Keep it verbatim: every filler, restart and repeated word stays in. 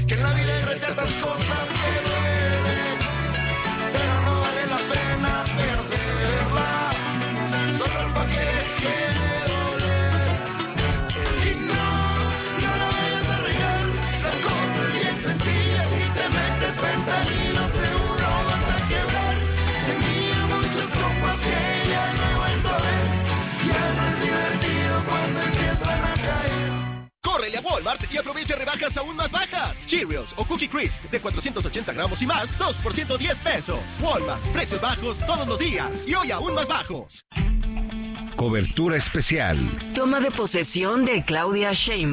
que en la vida hay rechatas cosas que duelen, pero no vale la pena perderla, solo pa' que deje de doler. Y no, no la vayas a regar, la cosa es bien sencilla, si te metes fentanilo seguro vas a quebrar. Tenía muchas compas que ya no he vuelto a ver, ya no es divertido cuando empiezan a caer. ¡Córrele a Walmart y aprovecha rebajas aún más bajas! Cheerios o Cookie Crisp de cuatrocientos ochenta gramos y más, dos por ciento diez pesos. Walmart, precios bajos todos los días y hoy aún más bajos. Cobertura especial. Toma de posesión de Claudia Sheinbaum.